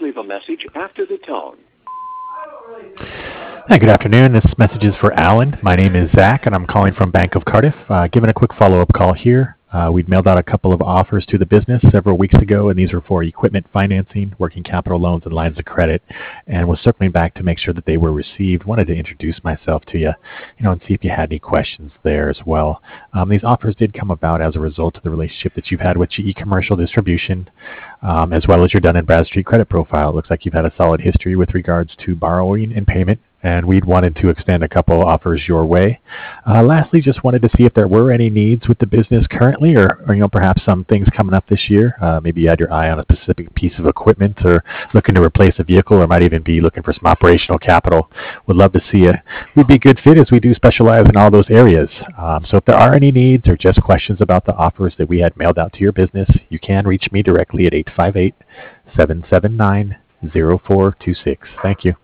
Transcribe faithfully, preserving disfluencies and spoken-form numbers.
leave a message after the tone. Hi, good afternoon. This message is for Alan. My name is Zach, and I'm calling from Bank of Cardiff. Uh, giving a quick follow-up call here. Uh, we'd mailed out a couple of offers to the business several weeks ago, and these were for equipment financing, working capital loans, and lines of credit, and was circling back to make sure that they were received. Wanted to introduce myself to you, you know, and see if you had any questions there as well. Um, these offers did come about as a result of the relationship that you've had with G E Commercial Distribution, um, as well as your Dun and Bradstreet credit profile. It looks like you've had a solid history with regards to borrowing and payment, and we'd wanted to extend a couple offers your way. Uh, lastly, just wanted to see if there were any needs with the business currently, or, or you know, perhaps some things coming up this year. Uh, maybe you had your eye on a specific piece of equipment, or looking to replace a vehicle, or might even be looking for some operational capital. Would love to see you. We'd be a good fit as we do specialize in all those areas. Um, so if there are any needs or just questions about the offers that we had mailed out to your business, you can reach me directly at eight five eight, seven seven nine, zero four two six. Thank you.